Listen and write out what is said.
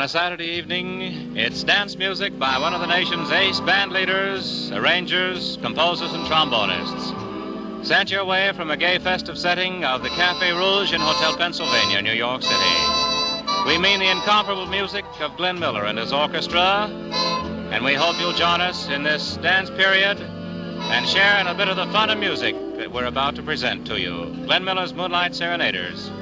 On a Saturday evening, it's dance music by one of the nation's ace band leaders, arrangers, composers, and trombonists. Sent your way from a gay festive setting of the Café Rouge in Hotel Pennsylvania, New York City. We mean the incomparable music of Glenn Miller and his orchestra, and we hope you'll join us in this dance period and share in a bit of the fun of music that we're about to present to you. Glenn Miller's Moonlight Serenaders.